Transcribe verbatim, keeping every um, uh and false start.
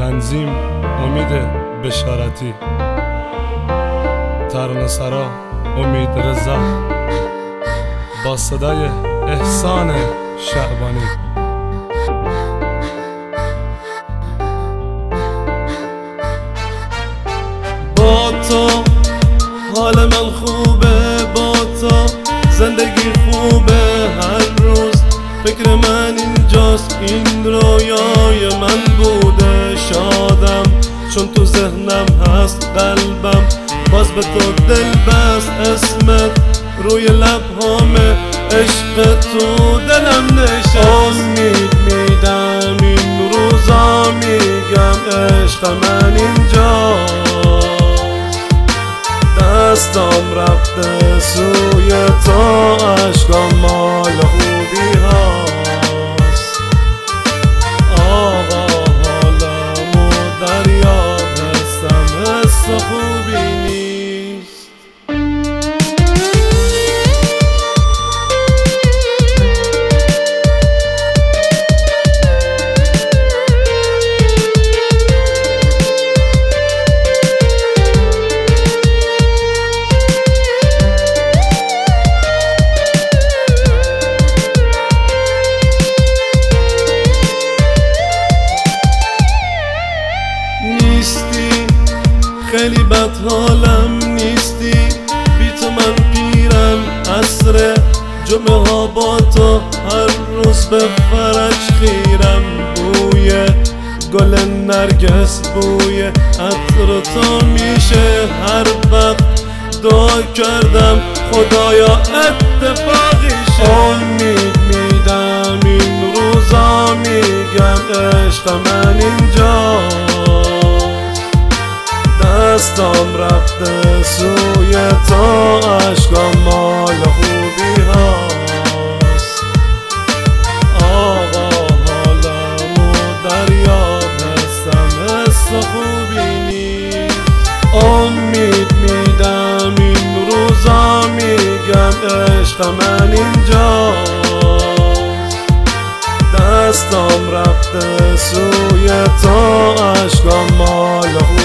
تنظیم امید بشارتی، ترانه‌سرا امید رضا با صدای احسان شعبانی. با تو حال من خوبه، با تو زندگی خوبه، هر روز فکر من اینجاست، این رویای من بوده. شادم چون تو ذهنم هست، قلبم باز به تو دل بست. اسمت روی لبهامه، عشق تو دلم نشست. امید میدم این روزا، میگم عشق من اینجاست. دستام رفته سوی تو، عشقام مال خوبی هاست. آقا حالمو دریاب هستم، حس خوبی نیست. نیستی خیلی بد حالم، نیستی بی تو من پیرم. عصر جمعه ها با تو، هر روز به فرج خیرم. بوی گل نرگس، بوی عطر تو میشه هر وقت دعا کردم خدایا اتفاقی شه. امید میدم این روزا، میگم عشق من اینجاست. دستام رفته سوی تو، عشقام مال خوبی هاست. آقا حالمو دریاب هستم، حس خوبی نیست. امید میدم این روزا، میگم عشق من اینجاست. دستام رفته سوی تو، عشقام مال خوبی